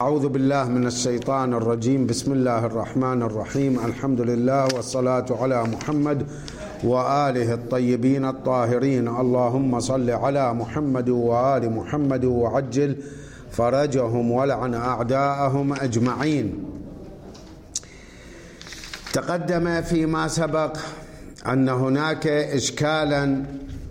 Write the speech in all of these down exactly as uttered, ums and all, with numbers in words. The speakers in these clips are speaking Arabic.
أعوذ بالله من الشيطان الرجيم. بسم الله الرحمن الرحيم. الحمد لله والصلاة على محمد وآله الطيبين الطاهرين. اللهم صل على محمد وآل محمد وعجل فرجهم ولعن أعداءهم أجمعين. تقدم فيما سبق أن هناك إشكالا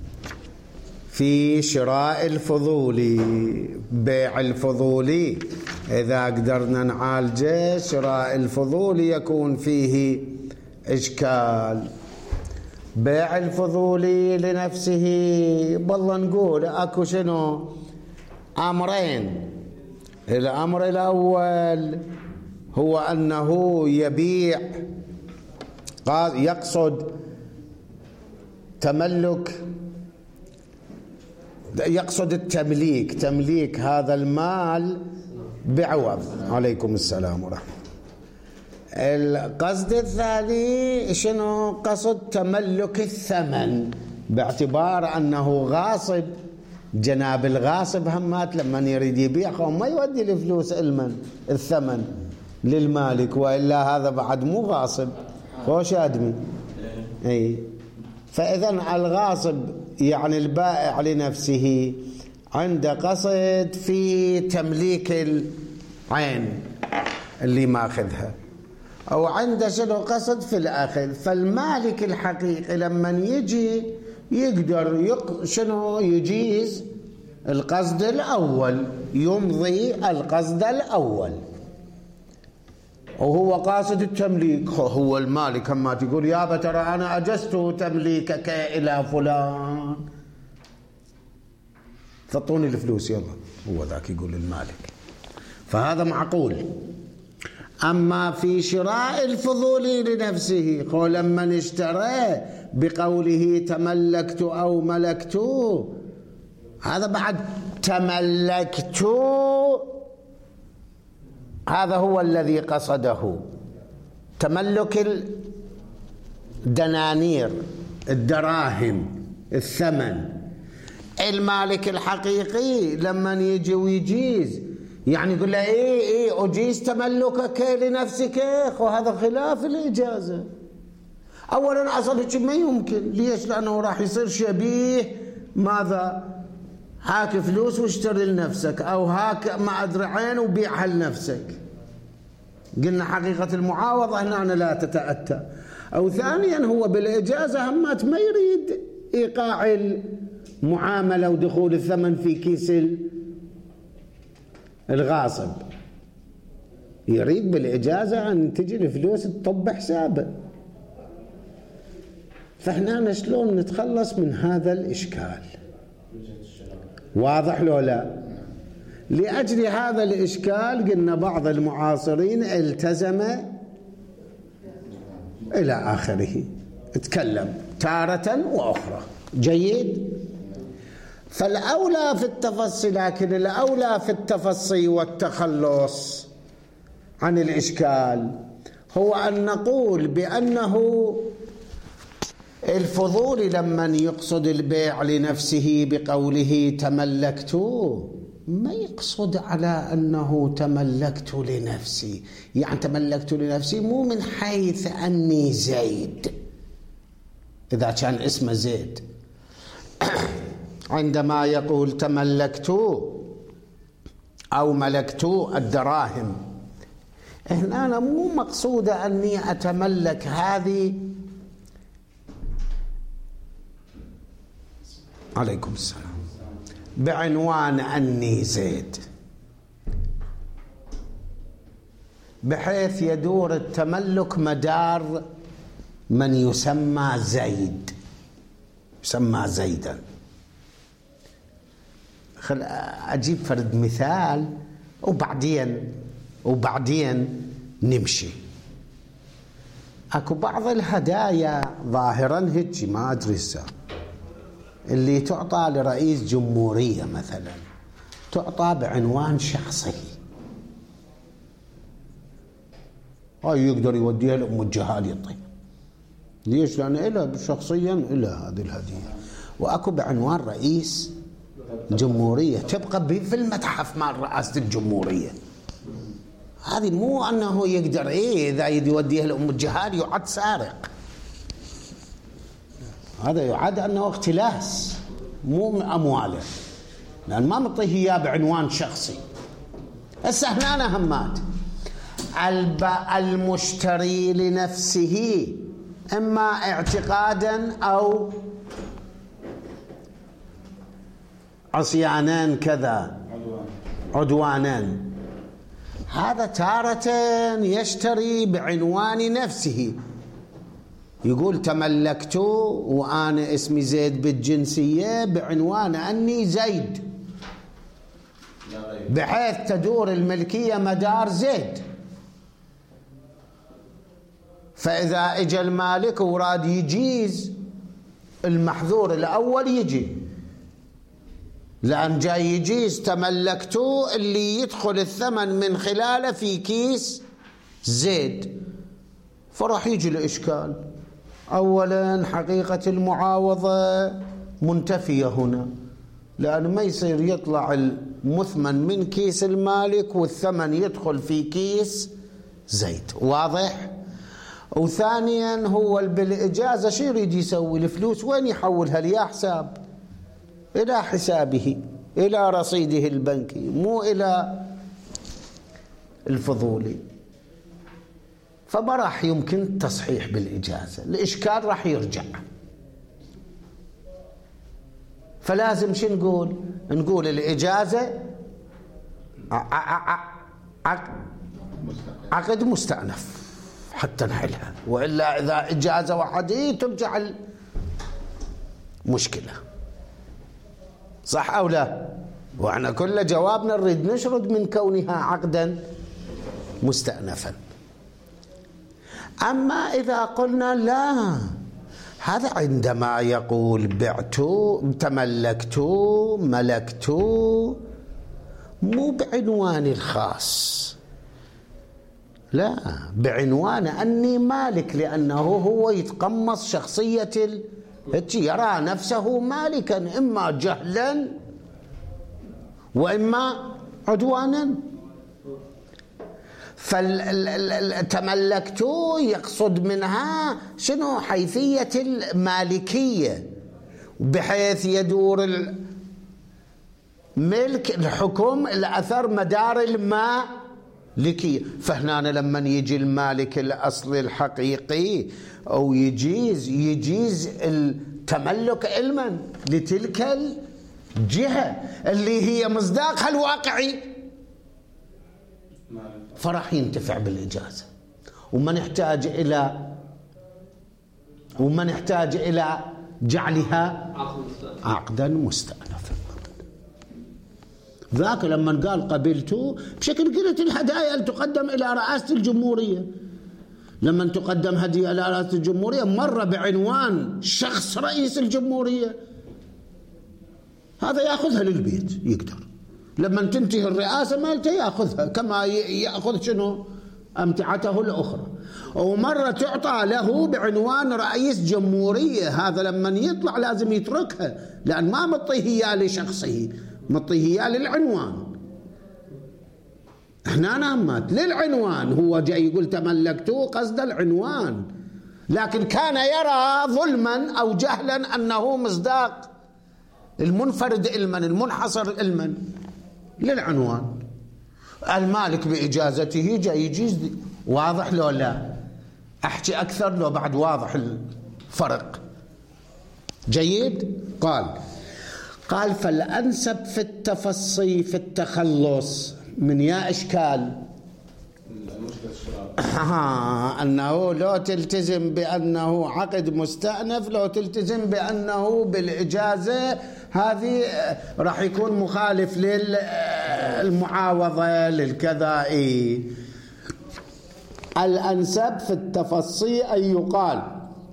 في شراء الفضولي، بيع الفضولي. إذا قدرنا نعالجه شراء الفضولي يكون فيه إشكال. بيع الفضولي لنفسه بالله نقول أكو شنو أمرين. الأمر الأول هو أنه يبيع يقصد تملك، يقصد التمليك، تمليك هذا المال بعوض. عليكم السلام ورحمة. القصد الثاني شنو؟ قصد تملك الثمن، باعتبار أنه غاصب. جناب الغاصب همات لما يريد يبيع ما يودي الفلوس المن الثمن للمالك، وإلا هذا بعد مو غاصب، خوش آدمي. أي فإذا الغاصب يعني البائع لنفسه عند قصد في تمليك العين اللي ماخذها، أو عنده شنو قصد في الأخذ. فالمالك الحقيقي لما يجي يقدر يق... شنو يجيز القصد الأول، يمضي القصد الأول، وهو قاصد التمليك. هو المالك اما تقول يابا ترى انا اجزت تمليكك الى فلان، فاعطوني الفلوس يلا، هو ذاك يقول المالك، فهذا معقول. اما في شراء الفضولي لنفسه، هو لما اشترى بقوله تملكت او ملكت، هذا بعد تملكت، هذا هو الذي قصده، تملك الدنانير، الدراهم، الثمن. المالك الحقيقي لما يجي ويجيز يعني يقول له ايه ايه اجيز تملكك لنفسك، وهذا خلاف الاجازه. اولا اصلا ما يمكن، ليش؟ لانه راح يصير شبيه ماذا؟ هاك فلوس واشتري لنفسك، او هاك ما ادري عين وبيعها لنفسك. قلنا حقيقة المعاوضة هنا لا تتأتى. او ثانيا هو بالاجازة همات ما يريد ايقاع المعاملة ودخول الثمن في كيس الغاصب، يريد بالاجازة ان تجي الفلوس تطب حسابه. فاحنا شلون نتخلص من هذا الاشكال؟ واضح لو لا؟ لأجل هذا الإشكال قلنا بعض المعاصرين التزم إلى آخره، تكلم تارة وأخرى. جيد. فالأولى في التفصي، لكن الأولى في التفصي والتخلص عن الإشكال هو أن نقول بأنه الفضولي لما يقصد البيع لنفسه بقوله تملكت، ما يقصد على أنه تملكت لنفسي، يعني تملكت لنفسي مو من حيث أني زيد، إذا كان اسمه زيد. عندما يقول تملكت أو ملكت الدراهم، هنا أنا مو مقصودة أني أتملك هذه. عليكم السلام. بعنوان أني زيد، بحيث يدور التملك مدار من يسمى زيد، يسمى زيدا. خل أجيب فرد مثال وبعدين وبعدين نمشي. أكو بعض الهدايا ظاهرا هيك ما أدري السا اللي تعطى لرئيس جمهورية مثلا، تعطى بعنوان شخصي، هاي يقدر يوديها لأم الجهال يعطيها. ليش؟ لأن إله شخصيا إله هذه الهدية. وأكو بعنوان رئيس جمهورية، تبقى في المتحف مال رئاسة الجمهورية. هذه مو أنه يقدر إيه إذا يوديه لأم الجهاد يعد سارق، هذا يعد أنه اختلاس مو من أمواله، لأن ما مطيه إياه بعنوان شخصي. هسه هنا أنا همات المشتري لنفسه إما اعتقادا أو عصيانا كذا عدوانا، هذا تارة يشتري بعنوان نفسه، يقول تملكت وأنا اسمي زيد بالجنسية بعنوان أني زيد، بحيث تدور الملكية مدار زيد. فإذا اجى المالك وراد يجيز المحظور الأول يجي، لأن جاي يجيز تملكته اللي يدخل الثمن من خلاله في كيس زيد، فراح يجي الإشكال. أولا حقيقة المعاوضة منتفية هنا، لأن ما يصير يطلع المثمن من كيس المالك والثمن يدخل في كيس زيد، واضح؟ وثانيا هو بالإجازة شو يريد يسوي؟ الفلوس وين يحولها؟ ليا حساب إلى حسابه إلى رصيده البنكي، مو إلى الفضولي، فما راح يمكن تصحيح بالإجازة، الإشكال راح يرجع. فلازم شو نقول؟ نقول الإجازة عقد مستأنف حتى نحلها، وإلا إذا إجازة واحدة ترجع المشكلة، صح أو لا؟ وإحنا كل جوابنا نريد نشرد من كونها عقدا مستأنفا. أما إذا قلنا لا، هذا عندما يقول بعت تملكت ملكت مو بعنوان الخاص، لا، بعنوان أني مالك، لأنه هو يتقمص شخصية ال... يرى نفسه مالكا إما جهلا وإما عدوانا. فالتملكت يقصد منها شنو؟ حيثية المالكية، بحيث يدور الملك الحكم الأثر مدار المالكية. فهنا لما يجي المالك الأصلي الحقيقي أو يجيز يجيز التملك علما لتلك الجهة اللي هي مصداقها الواقعي، فراح ينتفع بالإجازة، وما نحتاج إلى وما نحتاج إلى جعلها عقدا مستأنفا. ذاك لما قال قبلته بشكل قلت الهدايا تقدم إلى رئاسة الجمهورية، لما تقدم هدية إلى رئاسة الجمهورية مرة بعنوان شخص رئيس الجمهورية، هذا يأخذها للبيت يقدر، لما تنتهي الرئاسة مالته يأخذها كما يأخذ شنو أمتعته الأخرى. ومرة تعطى له بعنوان رئيس جمهورية، هذا لما يطلع لازم يتركها، لأن ما مطيه إياه لشخصه، مطيه إياه للعنوان. احنا نامت للعنوان، هو جاي يقول تملكته قصد العنوان، لكن كان يرى ظلما أو جهلا أنه مصداق المنفرد علما المنحصر علما للعنوان. المالك بإجازته جاي يجيز. واضح لو لا؟ أحكي أكثر لو بعد واضح الفرق؟ جيد. قال قال فالأنسب في التفصي في التخلص من يا إشكال آه أنه لو تلتزم بأنه عقد مستأنف، لو تلتزم بأنه بالإجازة، هذه راح يكون مخالف للمعاوضة للكذا. إيه الأنسب في التفصي أن يقال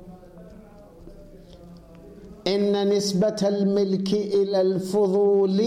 إن نسبة الملك إلى الفضول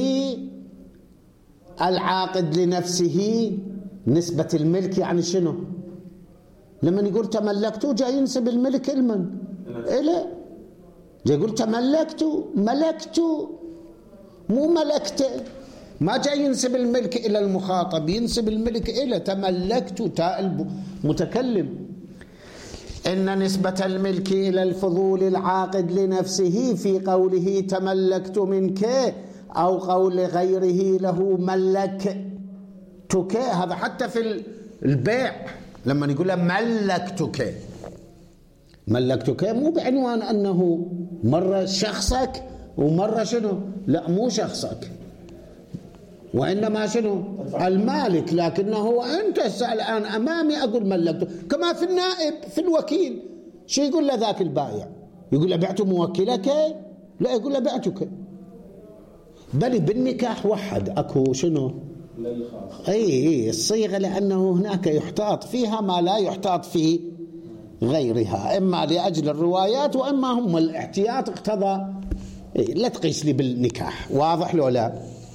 العاقد لنفسه. نسبة الملك يعني شنو؟ لما يقول تملكته جاي ينسب الملك لمن؟ إلى. جاي يقول تملكته ملكته مو ملكته، ما جاي ينسب الملك إلى المخاطب، ينسب الملك إلى تملكت تاء المتكلم. إن نسبة الملك إلى الفضول العاقد لنفسه في قوله تملكت منك أو قول غيره له ملكتك، هذا حتى في البيع لما يقول له ملكتك، ملكتك مو بعنوان أنه مرة شخصك ومرة شنو، لا مو شخصك، وإنما شنو المالك، لكنه أنت الآن أمامي أقول ملكته. كما في النائب في الوكيل، شو يقول له ذاك البائع؟ يقول له بعت موكلك؟ لا، يقول له بعتك. بل بالنكاح وحد أكو شنو أي أي الصيغة، لأنه هناك يحتاط فيها ما لا يحتاط في غيرها، إما لأجل الروايات وإما هم الاحتياط اقتضى لا تقيس لي بالنكاح. واضح لو لا؟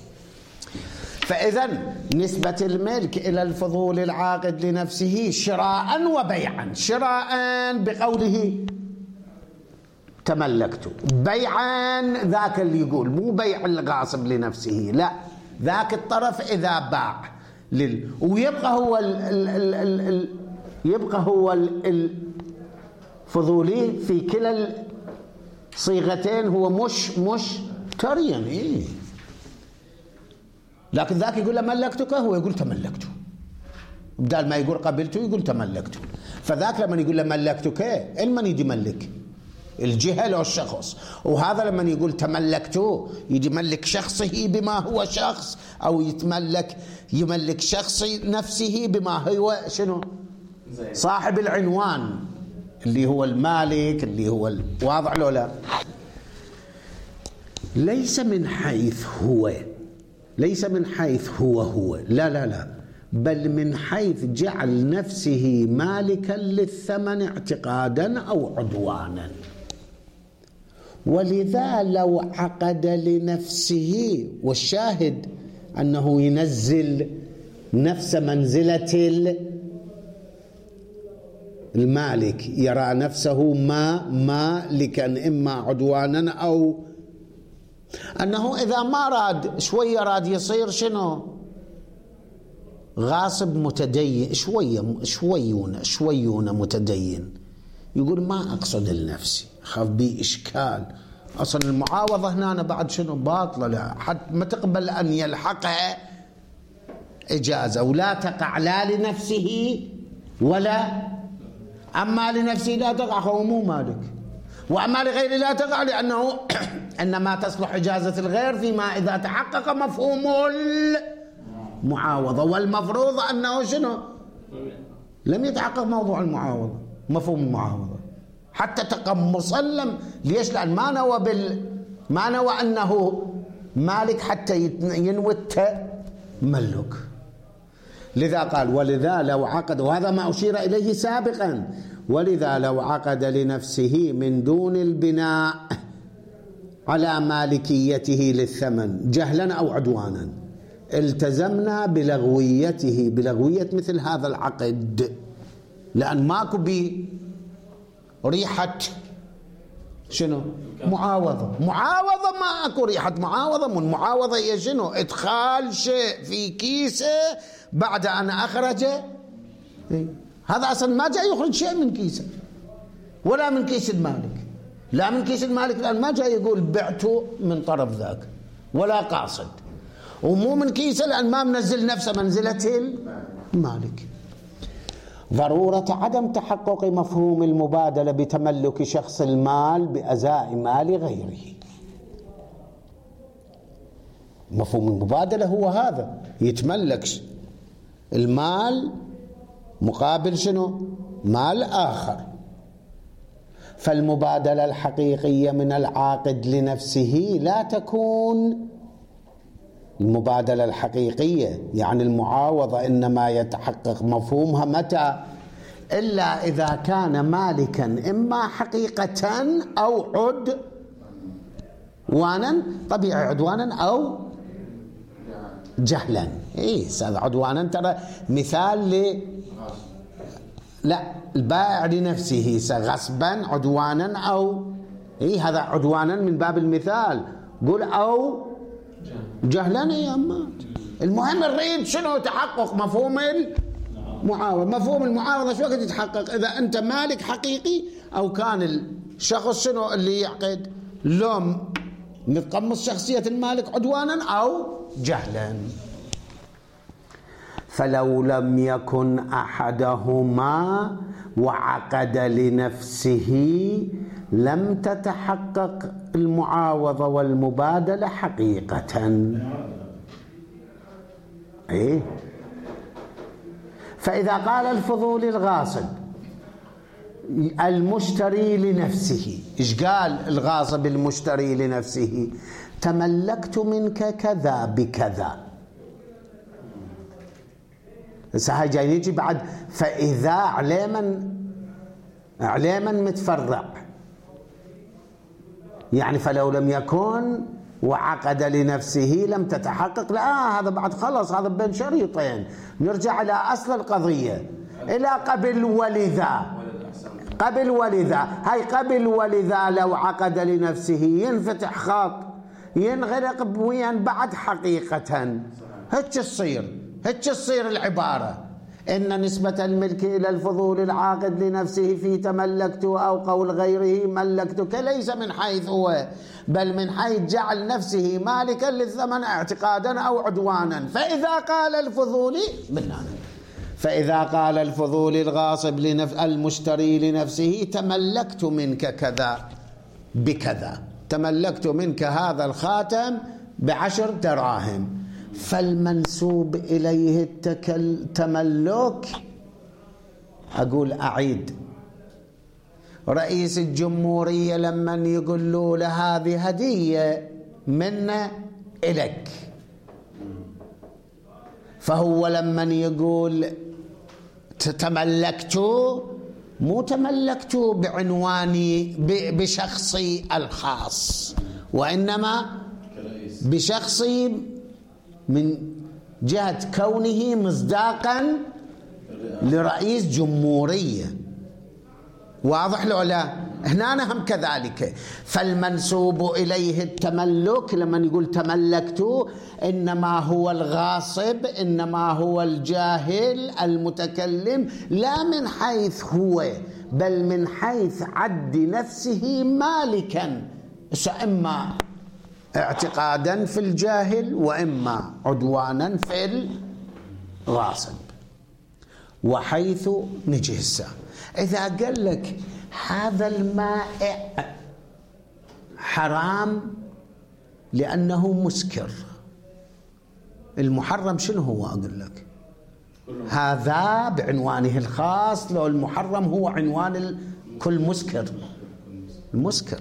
فإذا نسبة الملك إلى الفضول العاقد لنفسه شراء وبيعا، شراء بقوله تملكت، بيعا ذاك اللي يقول مو بيع الغاصب لنفسه، لا ذاك الطرف إذا باع لل... ويبقى هو ال... ال... ال... ال... ال... يبقى هو ال... الفضولي في كلا الصيغتين هو مش مش تريا إيه. لكن ذاك يقول له ملكتك، هو يقول تملكته، بدال ما يقول قبلته يقول تملكته. فذاك لما يقول له ملكتك المن يجي ملك الجهة لو الشخص، وهذا لما يقول تملكته يجي ملك شخصه بما هو شخص، أو يتملك يملك شخص نفسه بما هو شنو صاحب العنوان اللي هو المالك اللي هو ال... واضح له لا؟ ليس من حيث هو، ليس من حيث هو هو لا لا لا بل من حيث جعل نفسه مالكا للثمن اعتقادا أو عدوانا. ولذا لو عقد لنفسه، والشاهد أنه ينزل نفس منزلة المالك، يرى نفسه ما مالكا إما عدوانا أو أنه إذا ما راد شوية راد يصير شنو غاصب متدين، شوية شويون شويون متدين، يقول ما أقصد لنفسي، خاف بي إشكال، أصلا المعاوضة هنا بعد شنو باطلة، لا حتى ما تقبل أن يلحقها إجازة، ولا تقع لا لنفسه ولا أما لنفسه لا تقع، هو مو مالك، وأما لغير لا تقع، لأنه إنما تصلح إجازة الغير فيما إذا تحقق مفهوم المعاوضة، والمفروض أنه شنو لم يتحقق موضوع المعاوضة، مفهوم المعاوضة حتى تقمصا. لم ليش؟ لأن ما نوى بال ما نوى أنه مالك حتى ينوي التملك. لذا قال ولذا لو عقد، وهذا ما أشير إليه سابقا، ولذا لو عقد لنفسه من دون البناء على مالكيته للثمن جهلا أو عدوانا التزمنا بلغويته، بلغوية مثل هذا العقد، لأن ماكو بي ريحة شنو معاوضة، معاوضة ما أكو ريحة معاوضة، من معاوضة هي شنو إدخال شيء في كيسه بعد أن أخرجه، هذا أصلا ما جاي يخرج شيء من كيسه ولا من كيس المالك، لا من كيس المالك، لأن ما جاي يقول بعته من طرف ذاك ولا قاصد، ومو من كيسه لأن ما منزل نفسه منزلة المالك. ضرورة عدم تحقق مفهوم المبادلة بتملك شخص المال بأزاء مال غيره. مفهوم المبادلة هو هذا، يتملك المال مقابل شنو مال آخر. فالمبادلة الحقيقية من العاقد لنفسه لا تكون المبادلة الحقيقية، يعني المعاوضة إنما يتحقق مفهومها متى؟ إلا إذا كان مالكا إما حقيقة أو عدوانا، طبيعي عدوانا أو جهلا. إيه هذا عدوانا ترى مثال ل لا البائع لنفسه غصبا عدوانا أو إيه هذا عدوانا من باب المثال، قل أو جهلا يا أمات. المهم نريد شنو تحقق مفهوم المعاوضة. مفهوم المعاوضة شو وقت يتحقق؟ إذا أنت مالك حقيقي أو كان الشخص شنو اللي يعقد لوم متقمص شخصية المالك عدوانا أو جهلا. فلو لم يكن أحدهما وعقد لنفسه لم تتحقق المعاوضة والمبادلة حقيقة. إيه؟ فإذا قال الفضولي الغاصب المشتري لنفسه، إيش قال الغاصب المشتري لنفسه؟ تملكت منك كذا بكذا. هسه هاي جاي يجي بعد فإذا عليما عليما متفرع، يعني فلو لم يكن وعقد لنفسه لم تتحقق. لا، هذا بعد خلص، هذا بين شريطين. نرجع إلى أصل القضية، إلى قبل ولذا. قبل ولذا، هاي قبل ولذا لو عقد لنفسه ينفتح خط ينغرق بويا بعد حقيقة. هيك تصير هيك تصير العبارة إن نسبة الملك إلى الفضول العاقد لنفسه في تملكته أو قول غيره ملكتك ليس من حيث هو، بل من حيث جعل نفسه مالكا للثمن اعتقادا أو عدوانا. فإذا قال الفضولي مننا فإذا قال الفضولي الغاصب لنفس المشتري لنفسه تملكت منك كذا بكذا، تملكت منك هذا الخاتم بعشر دراهم، فالمنسوب إليه التملك أقول أعيد رئيس الجمهورية لما يقول له هذه هدية منا إلك، فهو لما يقول تملكته مو تملكته بعنواني بشخصي الخاص، وإنما بشخصي من جهة كونه مصداقا لرئيس جمهورية. واضح له لا؟ هنا هم كذلك. فالمنسوب إليه التملك لما يقول تملكته إنما هو الغاصب، إنما هو الجاهل المتكلم، لا من حيث هو بل من حيث عد نفسه مالكا، إما اعتقادا في الجاهل وإما عدوانا في الغاصب. وحيث نجي هسه إذا قال لك هذا المائع حرام لأنه مسكر، المحرم شنو هو؟ أقول لك هذا بعنوانه الخاص، لو المحرم هو عنوان كل مسكر المسكر.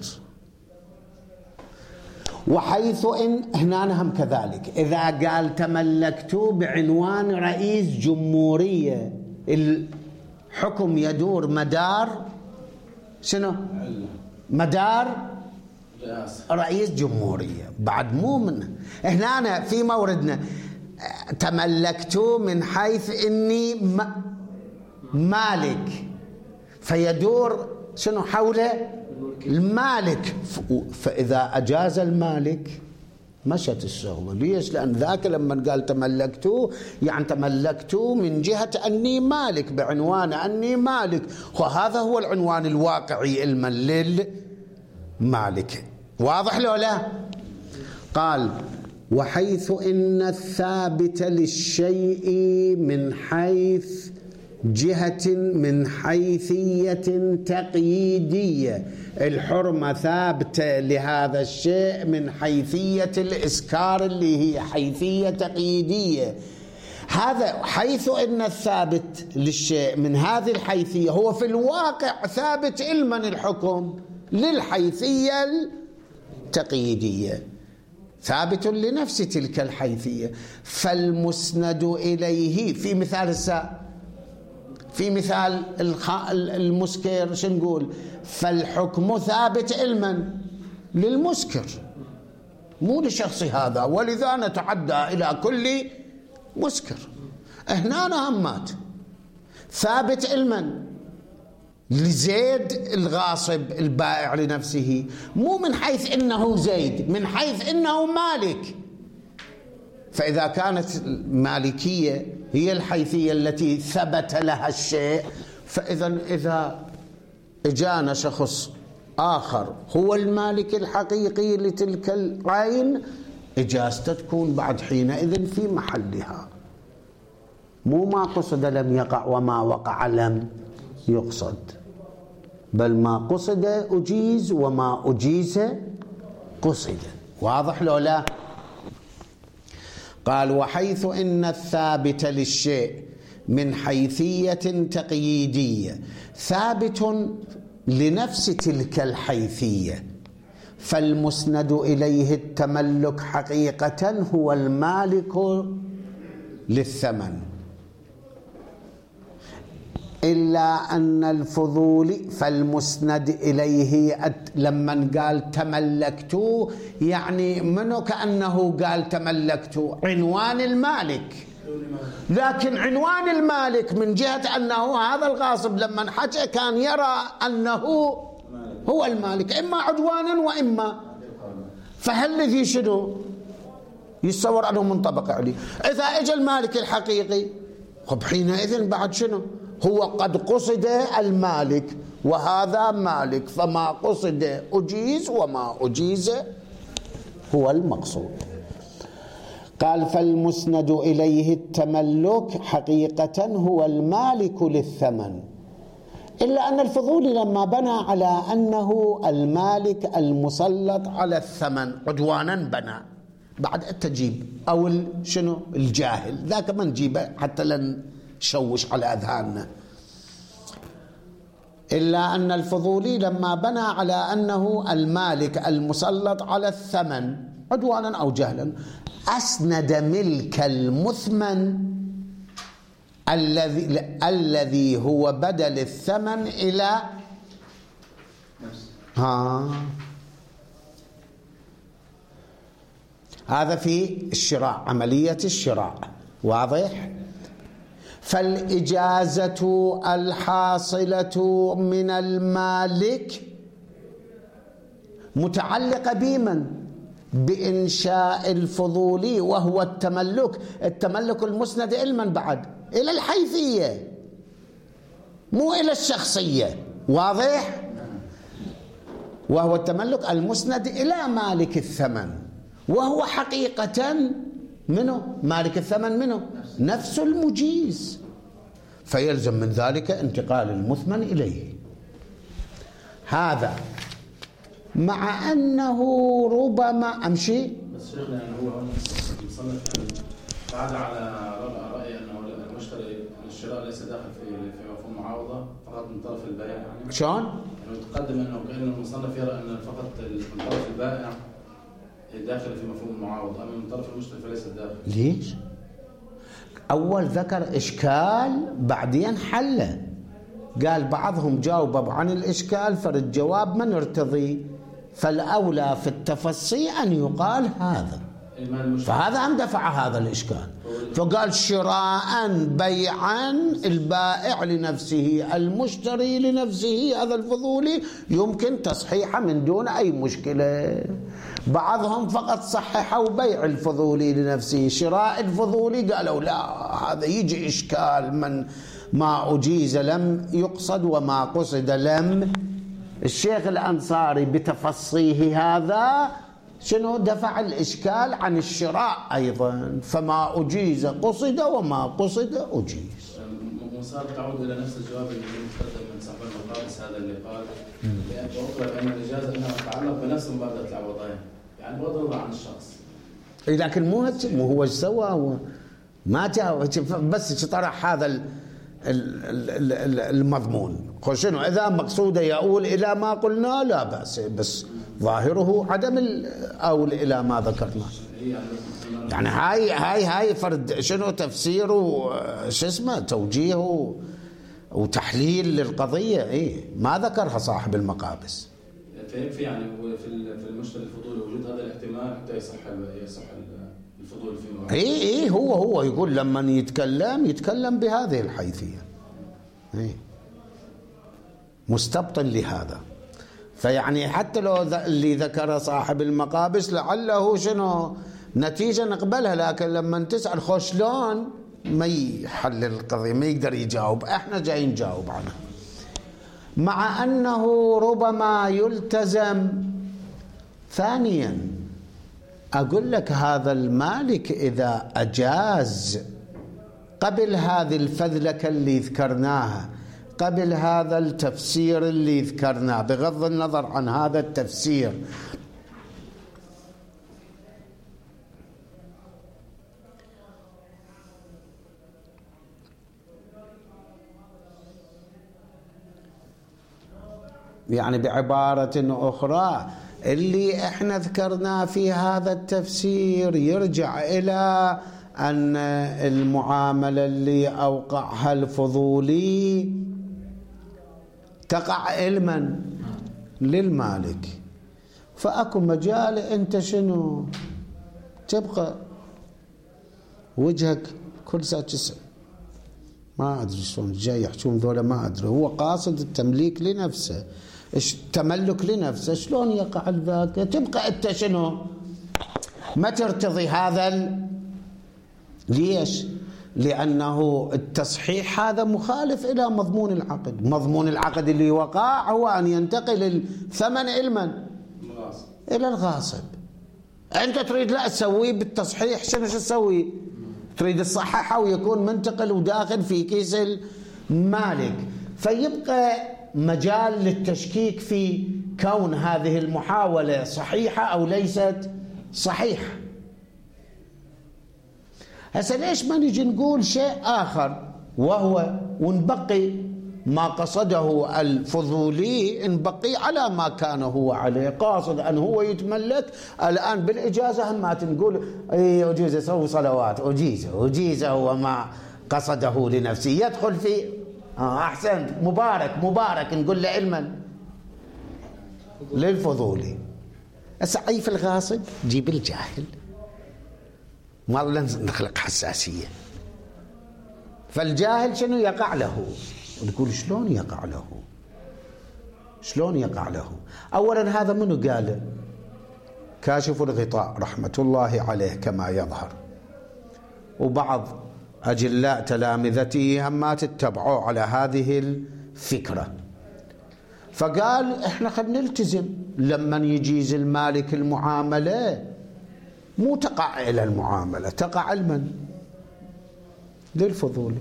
وحيث إن هنا هم كذلك إذا قال تملكت بعنوان رئيس جمهورية، الحكم يدور مدار شنو؟ مدار رئيس جمهورية، بعد مو منه. هنا في موردنا تملكت من حيث إني مالك، فيدور شنو حوله المالك. فإذا أجاز المالك مشت الشغلة. ليش؟ لأن ذاك لما قال تملكته يعني تملكته من جهة أني مالك، بعنوان أني مالك، وهذا هو العنوان الواقعي علما للمالك. واضح له لا؟ قال وحيث إن الثابت للشيء من حيث جهة من حيثية تقييدية، الحرمة ثابتة لهذا الشيء من حيثية الإسكار اللي هي حيثية تقييدية. هذا حيث إن الثابت للشيء من هذه الحيثية هو في الواقع ثابت علما الحكم للحيثية التقييدية، ثابت لنفس تلك الحيثية. فالمسند إليه في مثال الساء في مثال المسكر شو نقول؟ فالحكم ثابت علما للمسكر مو لشخص هذا، ولذا نتعدى إلى كل مسكر. هنا همات ثابت علما لزيد الغاصب البائع لنفسه، مو من حيث إنه زيد، من حيث إنه مالك. فإذا كانت المالكية هي الحيثية التي ثبت لها الشيء، فإذا إذا اجانا شخص آخر هو المالك الحقيقي لتلك العين، إجازته تكون بعد حينئذ في محلها. مو ما قصد لم يقع وما وقع لم يقصد، بل ما قصد أجيز وما أجيز قصد. واضح لو لا؟ قال وحيث إن الثابت للشيء من حيثية تقييدية ثابت لنفس تلك الحيثية، فالمسند إليه التملك حقيقة هو المالك للثمن، إلا أن الفضولي فالمسند إليه لما قال تملكت، يعني منو كأنه قال تملكت عنوان المالك، لكن عنوان المالك من جهة أنه هذا الغاصب لما حكى كان يرى أنه هو المالك إما عدوانا وإما، فهل ذي شنو يتصور أنه منطبق عليه. إذا إجا المالك الحقيقي خب حينئذ بعد شنو هو قد قصد المالك وهذا مالك، فما قصد أجيز وما أجيز هو المقصود. قال فالمسند إليه التملك حقيقة هو المالك للثمن، إلا أن الفضولي لما بنى على أنه المالك المسلط على الثمن عدوانا بنى، بعد التجيب أو شنو الجاهل ذاك ما نجيبه حتى لن شوش على أذهاننا. إلا أن الفضولي لما بنى على أنه المالك المسلط على الثمن عدوانا أو جهلا أسند ملك المثمن الذي الذي هو بدل الثمن إلى ها هذا في الشراء، عملية الشراء. واضح؟ فالإجازة الحاصلة من المالك متعلقة بمن؟ بإنشاء الفضولي وهو التملك. التملك المسند إلى من بعد؟ إلى الحيثية مو إلى الشخصية. واضح؟ وهو التملك المسند إلى مالك الثمن، وهو حقيقة منه مالك الثمن منه نفس المجيز، فيلزم من ذلك انتقال المثمن إليه. هذا مع أنه ربما أمشي بس شيخنا يعني هو المصنف قاعد على رأي أنه المشتري الشراء ليس داخل في في مفهوم معاوضة فقط من طرف البائع، يعني شلون؟ يعني يتقدم أنه كأن المصنف يرى أن فقط من طرف البائع داخل في مفهوم المعاوضة، أما من طرف المشتري فليس داخل. ليش؟ أول ذكر إشكال بعدين حله، قال بعضهم جاوب عن الإشكال فالجواب ما نرتضي، فالأولى في التفصي أن يقال هذا، فهذا اندفع هذا الإشكال، فقال شراء بيعا البائع لنفسه المشتري لنفسه، هذا الفضولي يمكن تصحيحه من دون أي مشكلة. بعضهم فقط صححوا بيع الفضولي لنفسه، شراء الفضولي قالوا لا هذا يجي إشكال، من ما أجيز لم يقصد وما قصد لم. الشيخ الأنصاري بتفصيه هذا شنو دفع الإشكال عن الشراء أيضا، فما أجيز قصد وما قصد أجيز. وصار تعود إلى نفس الجواب اللي تقدم من صاحب المقابس هذا اللي قال وأقرب أن الإجازة أنها تتعلق بنفس مبادرة العوضين، يعني بغض النظر عن الشخص. لكن مو مو هو سوى ما جاء بس طرح هذا المضمون. شنو إذا مقصوده يقول إلى ما قلنا لا بأس، بس ظاهره عدم أو إلى ما ذكرنا. يعني هاي هاي هاي فرد شنو تفسير وش اسمه توجيه وتحليل للقضية، إيه ما ذكرها صاحب المقابس. فيكفي يعني في في المشتري الفضولي وجود هذا الاحتمال حتى يصح يصح الفضول فيه. إيه إيه هو هو يقول لما يتكلم يتكلم بهذه الحيثية، إيه مستبطن لهذا. فيعني حتى لو اللي ذكر صاحب المقابس لعله شنو نتيجة نقبلها، لكن لما تسأل خو شلون ما يحل القضية، ما يقدر يجاوب، احنا جايين نجاوب عنها. مع أنه ربما يلتزم. ثانيا أقول لك هذا المالك إذا أجاز قبل هذه الفذلكة اللي ذكرناها، قبل هذا التفسير اللي ذكرناه، بغض النظر عن هذا التفسير، يعني بعبارة أخرى اللي احنا ذكرناه في هذا التفسير يرجع إلى أن المعاملة اللي أوقعها الفضولي تقع علما للمالك، فأكو مجال أنت شنو تبقى وجهك كل ساعة تسأل. ما أدري شلون جاي يحجون ذولا، ما أدري، هو قاصد التمليك لنفسه، التملك لنفسه، شلون يقع ذاك؟ تبقى أنت شنو ما ترتضي هذا ال... ليش؟ لأنه التصحيح هذا مخالف إلى مضمون العقد. مضمون العقد اللي وقع هو أن ينتقل الثمن علما إلى الغاصب. أنت تريد لا تسويه بالتصحيح، شنو تسوي؟ تريد الصححة ويكون منتقل وداخل في كيس المالك، فيبقى مجال للتشكيك في كون هذه المحاولة صحيحة أو ليست صحيحة. هسه ليش ما نجي نقول شيء آخر، وهو ونبقي ما قصده الفضولي، نبقي على ما كان هو عليه، قاصد أن هو يتملك الآن بالإجازة، هم ما تنقول اي أجيز يسوي صلوات، أجيز أجيز هو ما قصده لنفسه، يدخل في آه أحسنت مبارك مبارك، نقول له علما للفضولي. أسعي في الغاصب جيب الجاهل، ما نخلق حساسية. فالجاهل شنو يقع له؟ ونقول شلون يقع له؟ شلون يقع له؟ أولا هذا منو قال؟ كاشف الغطاء رحمة الله عليه كما يظهر، وبعض أجلاء تلامذته هم ما تتبعوا على هذه الفكرة، فقال احنا خلينا نلتزم لما يجيز المالك المعاملة مو تقع إلى المعاملة، تقع علما للفضولي.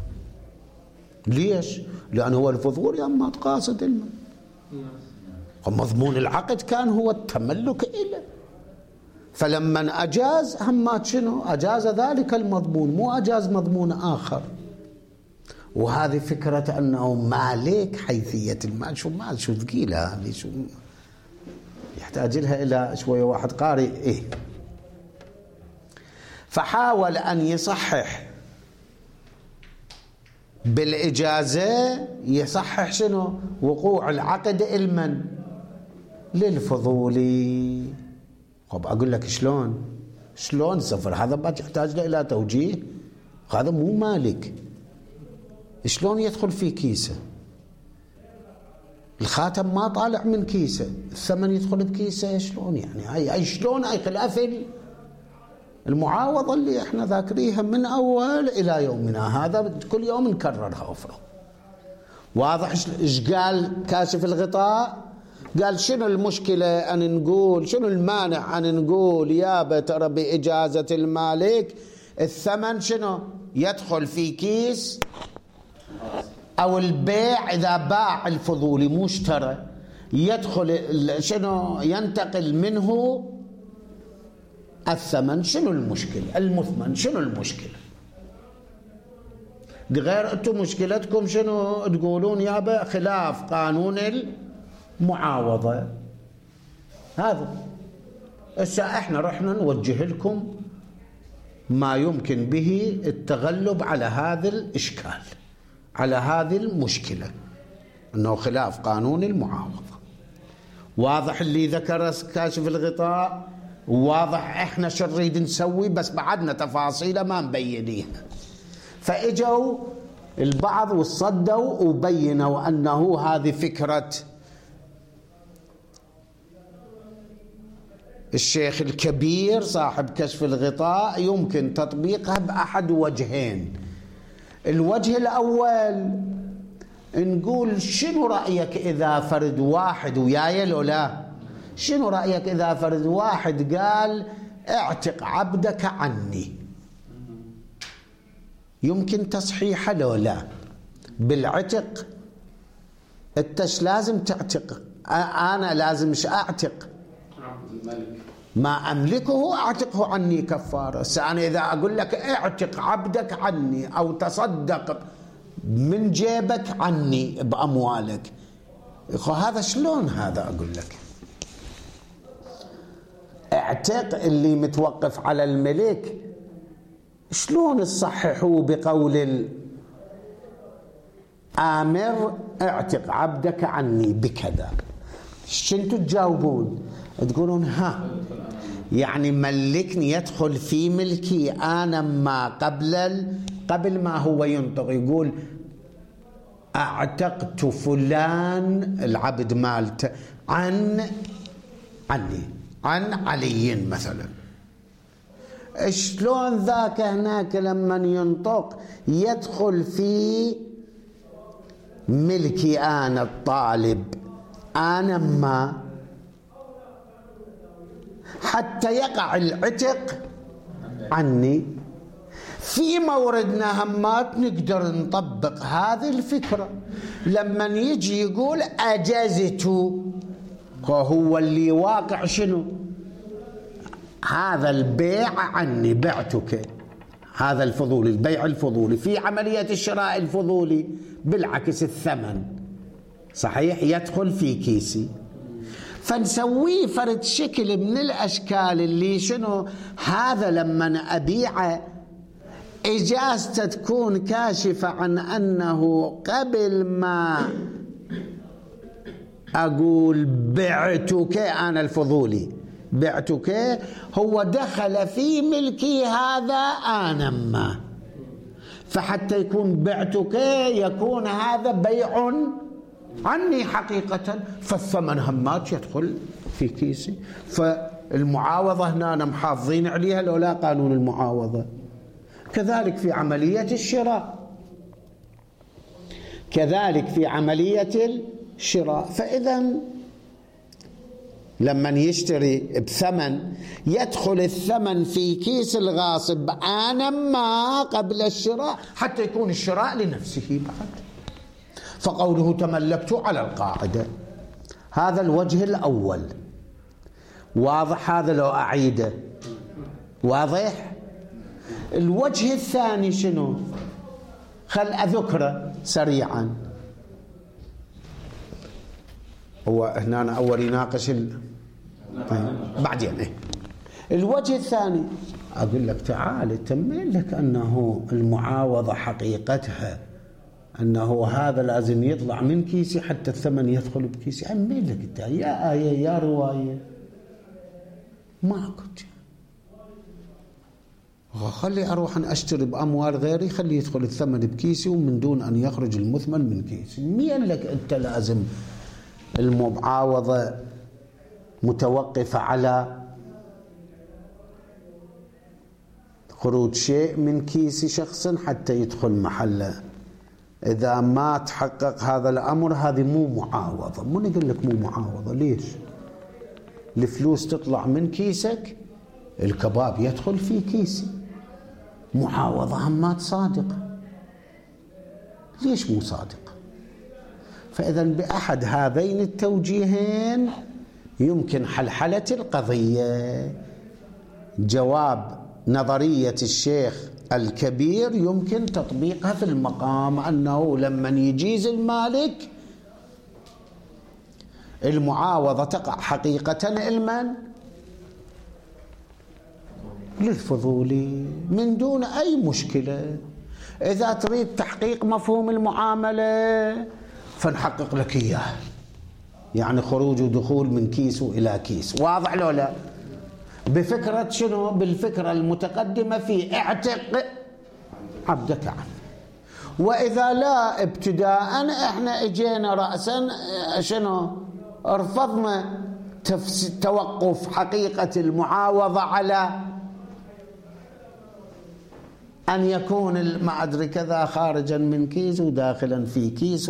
ليش؟ لأنه هو الفضولي أما تقاصد علما، ومضمون العقد كان هو التملك إله، فلما أجاز همات شنو؟ أجاز ذلك المضمون، مو أجاز مضمون آخر. وهذه فكرة أنه مالك حيثية المال، شو مال شو ثقيلة هذه، شو يحتاج لها إلى شوية واحد قارئ إيه. فحاول أن يصحح بالإجازة، يصحح شنو؟ وقوع العقد علما للفضولي. طب أقول لك شلون؟ شلون صفر؟ هذا ما يحتاج له إلى توجيه، هذا مو مالك، شلون يدخل في كيسه؟ الخاتم ما طالع من كيسه، الثمن يدخل بكيسه، شلون يعني؟ أي أي شلون؟ أي خلاف المعاوضة اللي احنا ذاكريها من أول إلى يومنا هذا، كل يوم نكررها أفرض. واضح إيش قال كاشف الغطاء؟ قال شنو المشكلة أن نقول، شنو المانع أن نقول يابا ترى بإجازة المالك الثمن شنو يدخل في كيس، أو البيع إذا باع الفضولي مو اشترى يدخل شنو ينتقل منه الثمن. شنو المشكلة؟ المثمن شنو المشكلة؟ دي غير أنتم مشكلتكم شنو تقولون يابا خلاف قانون المعاوضة. هذا هسه احنا رحنا نوجه لكم ما يمكن به التغلب على هذا الإشكال، على هذه المشكلة، أنه خلاف قانون المعاوضة. واضح اللي ذكر كاشف الغطاء، واضح احنا شو نريد نسوي، بس بعدنا تفاصيله ما مبينيها. فاجوا البعض وصدوا وبينوا انه هذه فكرة الشيخ الكبير صاحب كشف الغطاء يمكن تطبيقها بأحد وجهين. الوجه الأول نقول شنو رأيك إذا فرد واحد وياي لو لا، شنو رأيك إذا فرد واحد قال اعتق عبدك عني؟ يمكن تصحيحه لو لا؟ بالعتق انتش لازم تعتق، انا لازمش اعتق ما املكه اعتقه عني كفاره. انا اذا اقول لك اعتق عبدك عني او تصدق من جيبك عني باموالك، هذا شلون هذا؟ اقول لك اعتق اللي متوقف على الملك، شلون تصححوه بقول الآمر اعتق عبدك عني بكذا؟ شنتوا تجاوبون؟ تقولون ها يعني ملكني، يدخل في ملكي أنا ما قبل ال... قبل ما هو ينطق يقول اعتقت فلان العبد مالته عن عني عن علي مثلا. شلون ذاك هناك لما ينطق يدخل في ملكي أنا الطالب أنا ما حتى يقع العتق عني؟ في موردنا همات نقدر نطبق هذه الفكرة لما يجي يقول أجزت، هو اللي واقع شنو؟ هذا البيع عني، بعتك، هذا الفضولي، البيع الفضولي. في عملية الشراء الفضولي بالعكس الثمن صحيح يدخل في كيسي، فنسويه فرد شكل من الأشكال اللي شنو هذا لما أبيعه إجازته تكون كاشفة عن أنه قبل ما أقول بعتك أنا الفضولي بعتك هو دخل في ملكي هذا أنا ما، فحتى يكون بعتك يكون هذا بيع عني حقيقة، فالثمن همات يدخل في كيسي. فالمعاوضة هنا محافظين عليها لو لا قانون المعاوضة. كذلك في عملية الشراء، كذلك في عملية الشراء. فإذا لما يشتري بثمن يدخل الثمن في كيس الغاصب أنا ما قبل الشراء حتى يكون الشراء لنفسه بعد. فقوله تملكت على القاعدة، هذا الوجه الأول. واضح هذا لو أعيده؟ واضح؟ الوجه الثاني شنو؟ خل أذكره سريعا. هو هنا أنا أول يناقش ال... بعدين إيه؟ الوجه الثاني أقول لك تعال تمين لك أنه المعاوضة حقيقتها أنه هذا لازم يطلع من كيسي حتى الثمن يدخل بكيسي. أمين لك أنت يا آية يا رواية ما كنت خلي أروح أن أشتري بأموال غيري، خلي يدخل الثمن بكيسي ومن دون أن يخرج المثمن من كيسي. مين لك أنت لازم المعاوضة متوقفة على خروج شيء من كيس شخص حتى يدخل محله؟ إذا ما تحقق هذا الأمر هذه مو معاوضة. مو نقول لك مو معاوضة، ليش؟ الفلوس تطلع من كيسك، الكباب يدخل في كيسي، معاوضة همات صادقة. ليش مو صادقة؟ فإذا بأحد هذين التوجيهين يمكن حلحلة القضية. جواب نظرية الشيخ الكبير يمكن تطبيقها في المقام أنه لما يجيز المالك المعاوضة تقع حقيقة لمن؟ للفضولي من دون أي مشكلة. إذا تريد تحقيق مفهوم المعاملة فنحقق لك إياه، يعني خروج ودخول من كيس إلى كيس. واضح لو لا؟ بفكرة شنو؟ بالفكرة المتقدمة في اعتق عبدك عنه. وإذا لا ابتداء احنا اجينا رأسا شنو؟ رفضنا توقف حقيقة المعاوضة على أن يكون ما أدري كذا خارجا من كيس وداخلا في كيس.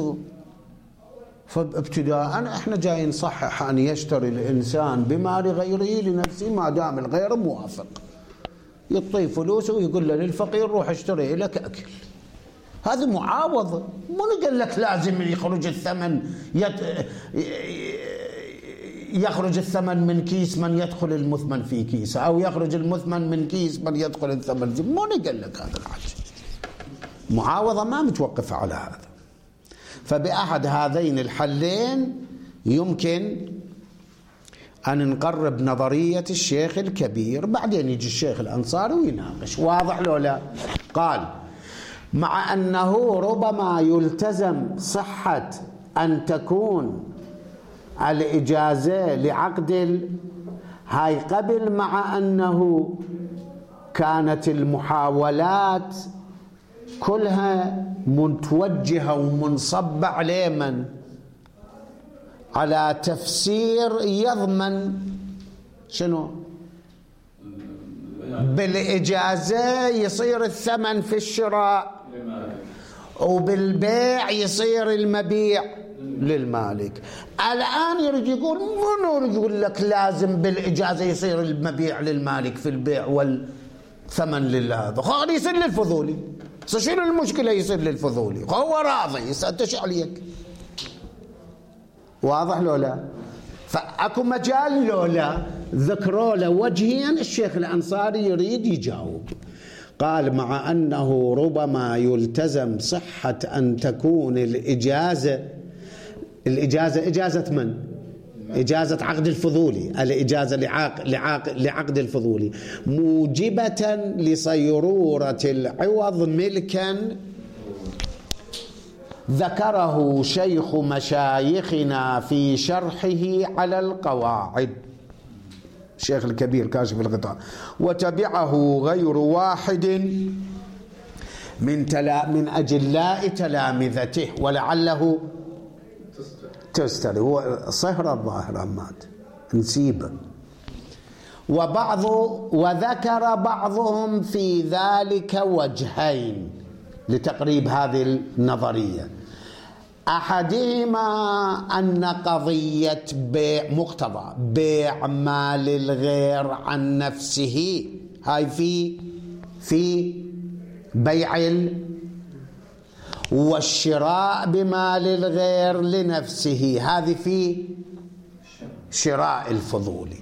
فابتداء احنا جاي نصحح أن يشتري الإنسان بمال غيره لنفسه ما دام الغير موافق، يعطيه فلوسه ويقول له للفقير روح اشتري لك أكل. هذه معاوضة. من قال لك لازم يخرج الثمن يت... يخرج الثمن من كيس من يدخل المثمن في كيسه، أو يخرج المثمن من كيس من يدخل الثمن. من قال لك هذا الحاجة؟ معاوضة ما متوقفة على هذا. فبأحد هذين الحلين يمكن أن نقرب نظرية الشيخ الكبير، بعدين يجي الشيخ الأنصاري ويناقش. واضح لو لا؟ قال مع أنه ربما يلتزم صحة أن تكون الإجازة لعقد ال... هاي قبل، مع أنه كانت المحاولات كلها متوجهة ومنصبة على من؟ على تفسير يضمن شنو؟ بالإجازة يصير الثمن في الشراء، وبالبيع يصير المبيع للمالك. الآن يريد يقول منو يقول لك لازم بالإجازة يصير المبيع للمالك في البيع والثمن لله؟ خلي يصير للفضولي. شنو المشكلة يصير للفضولي؟ هو راضي يسألتش عليك. واضح لو لا؟ فأكو مجال لو لا؟ ذكروا له وجهين الشيخ الأنصاري يريد يجاوب. قال مع أنه ربما يلتزم صحة أن تكون الإجازة الإجازة إجازة من؟ إجازة عقد الفضولي، الإجازة لعقد, لعقد, لعقد الفضولي موجبة لصيرورة العوض ملكا ذكره شيخ مشايخنا في شرحه على القواعد. الشيخ الكبير كاشف الغطاء. وتبعه غير واحد من تلا من أجلاء تلامذته ولعله تستري. هو صهر الظاهر مات نسيبه. وبعض وذكر بعضهم في ذلك وجهين لتقريب هذه النظرية. أحدهما أن قضية بيع مقتضى بيع مال الغير عن نفسه، هاي في في بيع ال والشراء بمال الغير لنفسه، هذه في شراء الفضولي.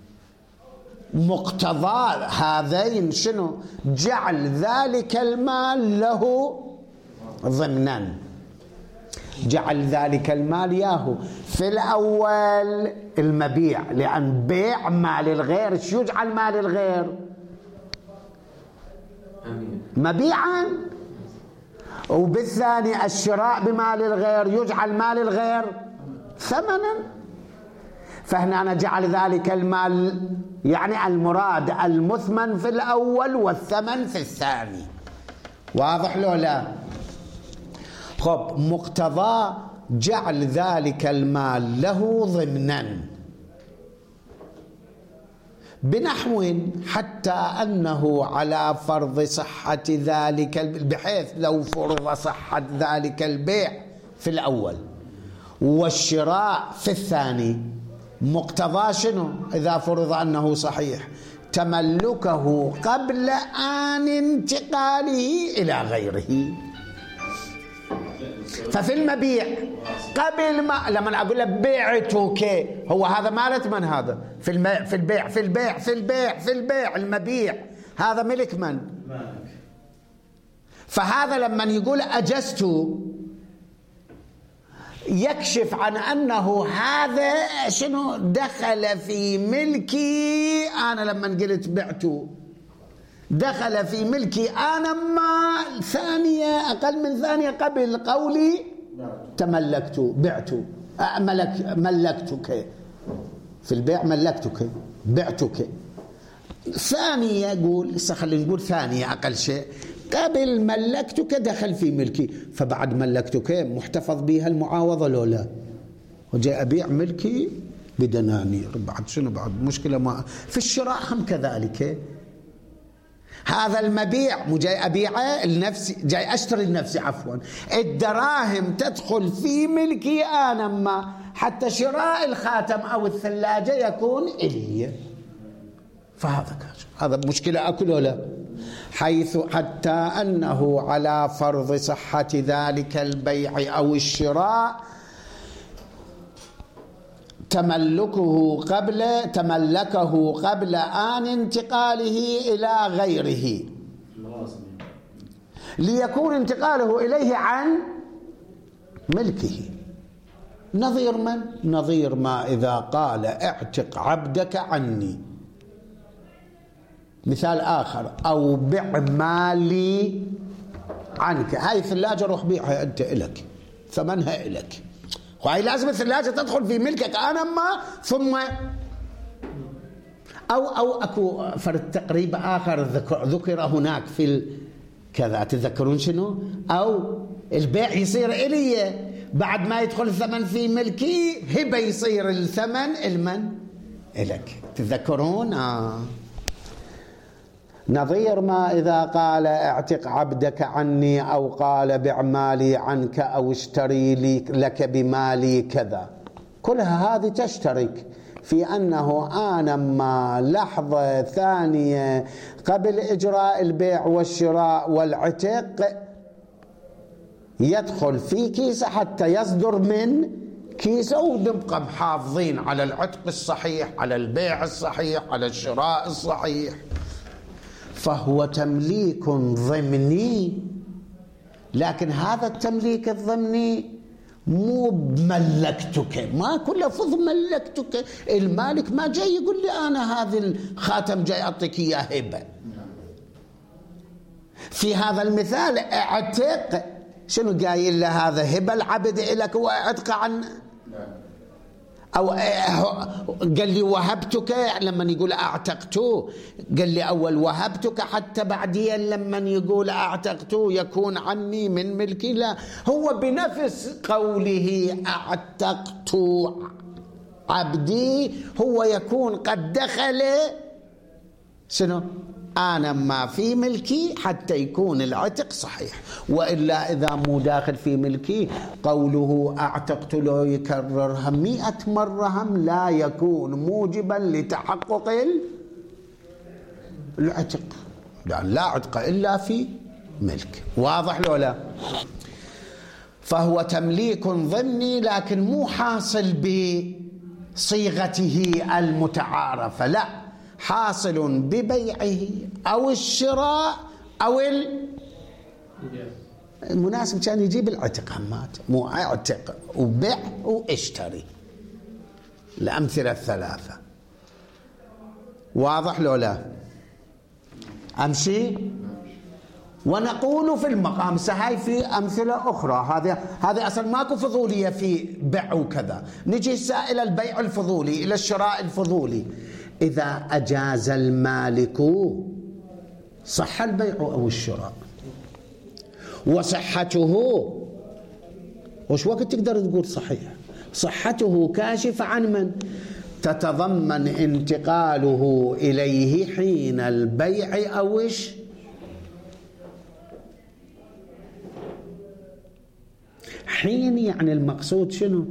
مقتضى هذين شنو؟ جعل ذلك المال له ضمنا، جعل ذلك المال ياهو. في الأول المبيع، لأن بيع مال الغير شو يجعل مال الغير؟ مبيعا. وبالثاني الشراء بمال الغير يجعل مال الغير ثمنا. فهنا جعل ذلك المال يعني المراد المثمن في الأول والثمن في الثاني. واضح لو لا؟ خب مقتضى جعل ذلك المال له ضمنا بنحو حتى أنه على فرض صحة ذلك، بحيث لو فرض صحة ذلك البيع في الأول والشراء في الثاني، مقتضى شنو إذا فرض أنه صحيح؟ تملكه قبل آن انتقاله إلى غيره. ففي المبيع قبل ما لما أقول لك بعتك، هو هذا مالت من؟ هذا في الم... في البيع في البيع في البيع في البيع المبيع هذا ملك من؟ مالك. فهذا لما يقول أجزت يكشف عن أنه هذا شنو دخل في ملكي أنا. لما قلت بعته دخل في ملكي أنا ما ثانية أقل من ثانية قبل قولي تملكت بعت ملك ملكتك. في البيع ملكتك بعتك. ثانية يقول خلينا نقول ثانية أقل شيء قبل ملكتك دخل في ملكي. فبعد ملكتك محتفظ بها المعاوضة لو لا؟ وجاء أبيع ملكي بدنانير. بعد شنو بعد مشكلة؟ ما في الشراء هم كذلك. هذا المبيع مو جاي أبيعه لنفسي، جاي أشتري لنفسي عفوا، الدراهم تدخل في ملكي أنا، ما حتى شراء الخاتم أو الثلاجة يكون إلي. فهذا هذا مشكلة أكل ولا؟ حيث حتى أنه على فرض صحة ذلك البيع أو الشراء تملكه قبل تملكه قبل آن انتقاله إلى غيره، ليكون انتقاله إليه عن ملكه. نظير من؟ نظير ما إذا قال اعتق عبدك عني. مثال آخر، أو بع مالي عنك. هاي الثلاجة روح بيعها أنت إلك، ثمنها إلك، وهي لازم الثلاجة تدخل في ملكك أنا ما ثم أو أو أكو فرد تقريب آخر ذكر, ذكر هناك في كذا، تذكرون شنو؟ أو البيع يصير إلي بعد ما يدخل الثمن في ملكي، هبة يصير الثمن المن إلك. تذكرون؟ آه. نظير ما إذا قال اعتق عبدك عني، أو قال بع مالي عنك، أو اشتري لي لك بمالي كذا. كلها هذه تشترك في أنه أنا ما لحظة ثانية قبل إجراء البيع والشراء والعتق يدخل في كيسة حتى يصدر من كيسة، ونبقى محافظين على العتق الصحيح، على البيع الصحيح، على الشراء الصحيح. فهو تمليك ضمني، لكن هذا التمليك الضمني مو بملكتك، ما كل لفظ ملكتك. المالك ما جاي يقول لي أنا هذا الخاتم جاي أعطيك إياه هبة. في هذا المثال اعتق، شنو قايل له؟ هذا هبة العبد لك واعتق عن، أو قال لي وهبتك. لما يقول أعتقته قال لي أول وهبتك، حتى بعدين لما يقول أعتقته يكون عني من ملكي. لا، هو بنفس قوله أعتقت عبدي هو يكون قد دخل شنو؟ أنا ما في ملكي حتى يكون العتق صحيح. وإلا إذا مو داخل في ملكي، قوله أعتقت لو يكررها مئة مرة هم لا يكون موجبا لتحقق العتق، لأن لا عتق إلا في ملك. واضح لو لا؟ فهو تمليك ضمني، لكن مو حاصل بصيغته المتعارفة، لا، حاصل ببيعه أو الشراء أو المناسب. كان يجيب العتق همات، مو اعتق وبيع واشتري، الأمثلة الثلاثة. واضح لو لا؟ أمشي. ونقول في المقام هاي في أمثلة أخرى. هذا هذا أصلا ماكو فضولية في بيع وكذا. نجي إلى البيع الفضولي، إلى الشراء الفضولي. إذا أجاز المالك صح البيع أو الشراء، وصحته وش وقت تقدر تقول صحيح؟ صحته كاشفة عن من؟ تتضمن انتقاله إليه حين البيع أو إيش؟ حين يعني المقصود شنو؟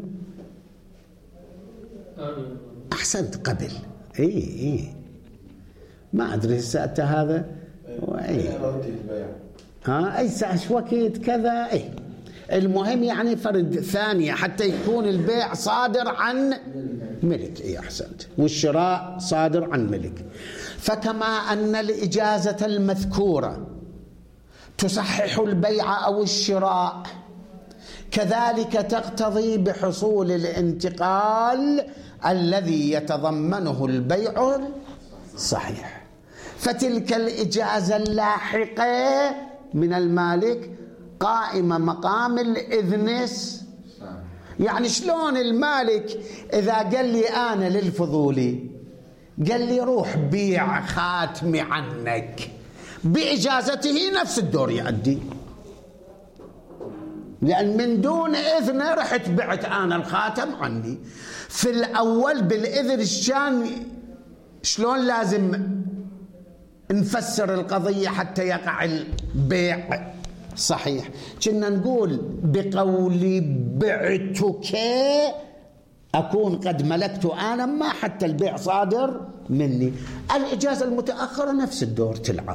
أحسنت، قبل. اي اي ما ادري ساعه هذا اي ها اي ساعه وقت كذا. اي المهم يعني فرد ثانيه حتى يكون البيع صادر عن ملك. اي احسنت، والشراء صادر عن ملك. فكما ان الاجازه المذكوره تصحح البيع او الشراء، كذلك تقتضي بحصول الانتقال الذي يتضمنه البيع صحيح. فتلك الإجازة اللاحقة من المالك قائمة مقام الإذن. يعني شلون المالك إذا قال لي أنا للفضولي، قال لي روح بيع خاتمي عنك، بإجازته نفس الدور يؤدي. لأن من دون إذنه رحت بعت أنا الخاتم عني. في الأول بالإذن الشان شلون لازم نفسر القضية حتى يقع البيع صحيح؟ كنا نقول بقولي بعتك أكون قد ملكت أنا ما حتى البيع صادر مني. الإجازة المتأخرة نفس الدور تلعب.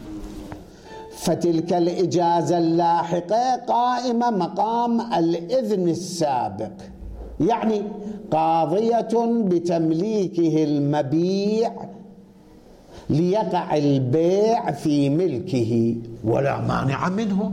فتلك الإجازة اللاحقة قائمة مقام الإذن السابق، يعني قاضية بتمليكه المبيع ليقع البيع في ملكه ولا مانع منه،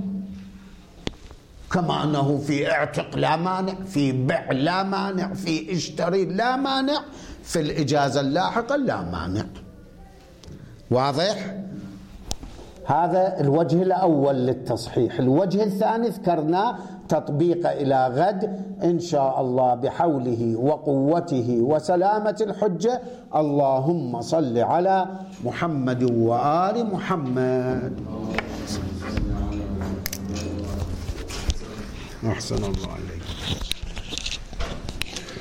كما أنه في اعتق لا مانع، في بيع لا مانع، في اشتري لا مانع، في الإجازة اللاحقة لا مانع. واضح؟ هذا الوجه الأول للتصحيح. الوجه الثاني ذكرنا تطبيق إلى غد إن شاء الله بحوله وقوته وسلامة الحجة. اللهم صل على محمد وآل محمد. أحسن الله عليك.